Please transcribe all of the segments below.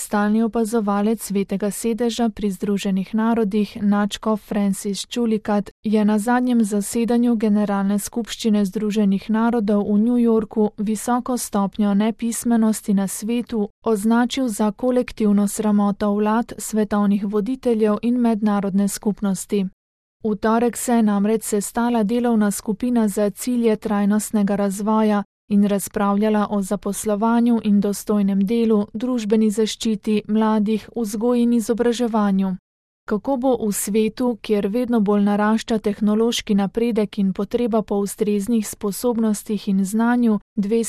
stalni opazovalec Svetega sedeža pri Združenih narodih nadškof Francis Chulikat je na zadnjem zasedanju Generalne skupščine Združenih narodov v New Yorku visoko stopnjo nepismenosti na svetu označil za kolektivno sramoto vlad, svetovnih voditeljev in mednarodne skupnosti. V torek se je namreč sestala delovna skupina za cilje trajnostnega razvoja in razpravljala o zaposlovanju in dostojnem delu, družbeni zaščiti, mladih, vzgoji in izobraževanju. Kako bo v svetu, kjer vedno bolj narašča tehnološki napredek in potreba po ustreznih sposobnostih in znanju,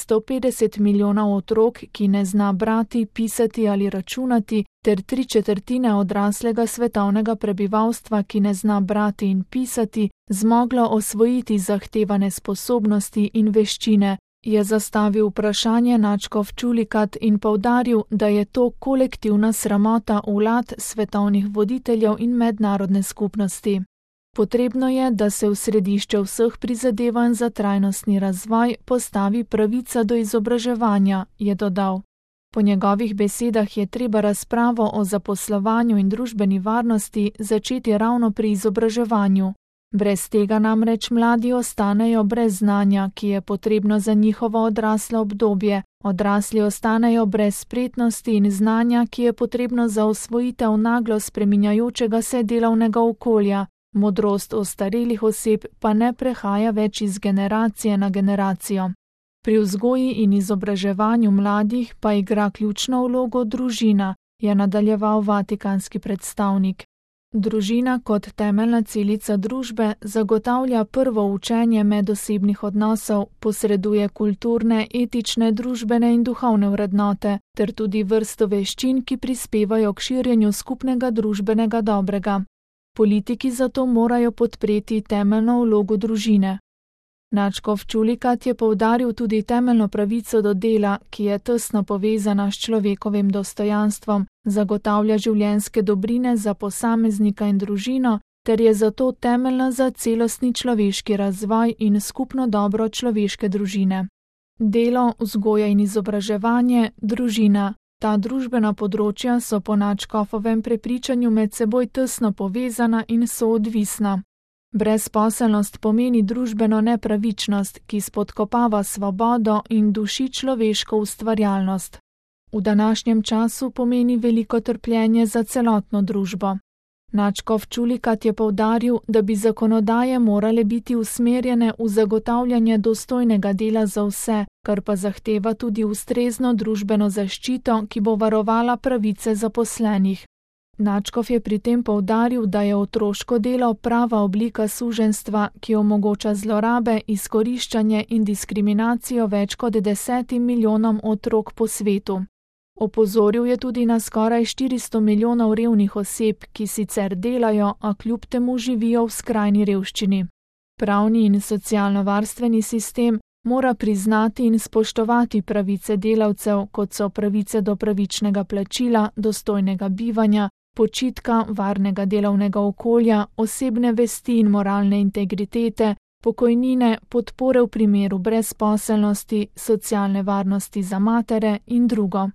250 milijonov otrok, ki ne zna brati, pisati ali računati, ter 3/4 odraslega svetovnega prebivalstva, ki ne zna brati in pisati, zmoglo osvojiti zahtevane sposobnosti in veščine, je zastavil vprašanje nadškof Chulikat in poudaril, da je to kolektivna sramota vlad, svetovnih voditeljev in mednarodne skupnosti. Potrebno je, da se v središče vseh prizadevanj za trajnostni razvoj postavi pravica do izobraževanja, je dodal. Po njegovih besedah je treba razpravo o zaposlovanju in družbeni varnosti začeti ravno pri izobraževanju. Brez tega namreč mladi ostanejo brez znanja, ki je potrebno za njihovo odraslo obdobje, odrasli ostanejo brez spretnosti in znanja, ki je potrebno za osvojitev naglo spreminjajočega se delovnega okolja, modrost ostarelih oseb pa ne prehaja več iz generacije na generacijo. Pri vzgoji in izobraževanju mladih pa igra ključno vlogo družina, je nadaljeval vatikanski predstavnik. Družina kot temeljna celica družbe zagotavlja prvo učenje medosebnih odnosov, posreduje kulturne, etične, družbene in duhovne vrednote, ter tudi vrsto veščin, ki prispevajo k širjenju skupnega družbenega dobrega. Politiki zato morajo podpreti temeljno vlogo družine. Nadškof Chulikat je poudaril tudi temeljno pravico do dela, ki je tesno povezana s človekovim dostojanstvom, zagotavlja življenjske dobrine za posameznika in družino, ter je zato temeljna za celostni človeški razvoj in skupno dobro človeške družine. Delo, vzgoja in izobraževanje, družina. Ta družbena področja so po nadškofovem prepričanju med seboj tesno povezana in soodvisna. Brezposelnost pomeni družbeno nepravičnost, ki spodkopava svobodo in duši človeško ustvarjalnost. V današnjem času pomeni veliko trpljenje za celotno družbo. Nadškof Chulikat je poudaril, da bi zakonodaje morale biti usmerjene v zagotavljanje dostojnega dela za vse, kar pa zahteva tudi ustrezno družbeno zaščito, ki bo varovala pravice zaposlenih. Nadškof je pri tem poudaril, da je otroško delo prava oblika suženjstva, ki omogoča zlorabe, izkoriščanje in diskriminacijo več kot 10 milijonom otrok po svetu. Opozoril je tudi na skoraj 400 milijonov revnih oseb, ki sicer delajo, a kljub temu živijo v skrajni revščini. Pravni in socialno-varstveni sistem mora priznati in spoštovati pravice delavcev, kot so pravice do pravičnega plačila, dostojnega bivanja, počitka, varnega delovnega okolja, osebne vesti in moralne integritete, pokojnine, podpore v primeru brezposelnosti, socialne varnosti za matere in drugo.